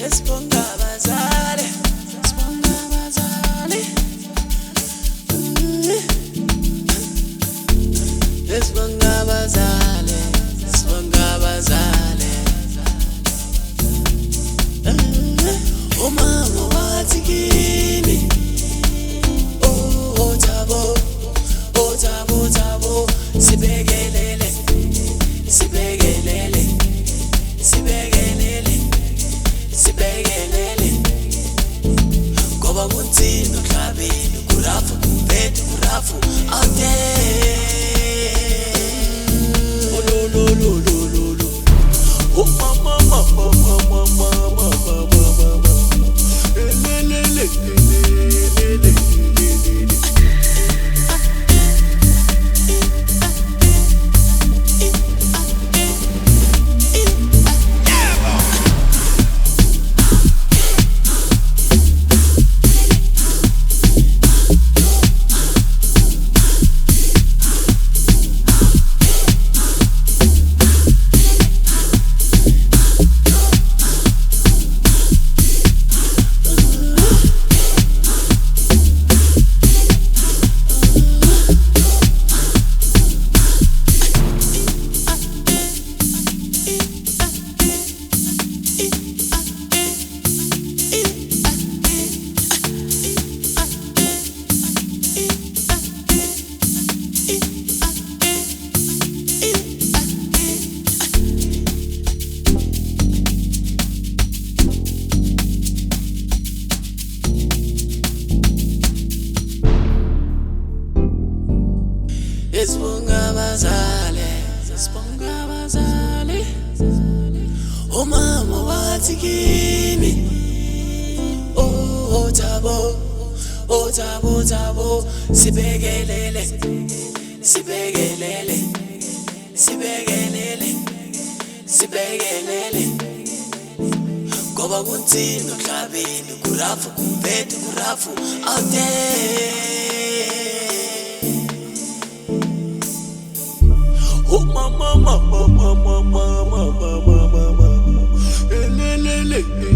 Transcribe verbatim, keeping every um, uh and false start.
Esibonga abazali, sibonga abazali. Esibonga abazali, sibonga abazali. Umama wathi kimi, oh Thabo, oh Thabo, Thabo, sibekelele, sibekelele, sibekelele, sibekelele. Ngoba kunzima emhlabeni, kurafu kumphethe kurafu out there. Oh lo lo lo lo lo lo. Oh mama mama mama mama mama mama. Le le le le le le. Esibonga abazali, sibonga abazali. Umama wathi kimi, oh Thabo, oh Thabo, Thabo, sibekelele, sibekelele, sibekelele, sibekelele. Ngoba kunzima emhlabeni, kurafu kumphethe kurafu out there. Oh mama mama mama mama mama mama. Le le le le.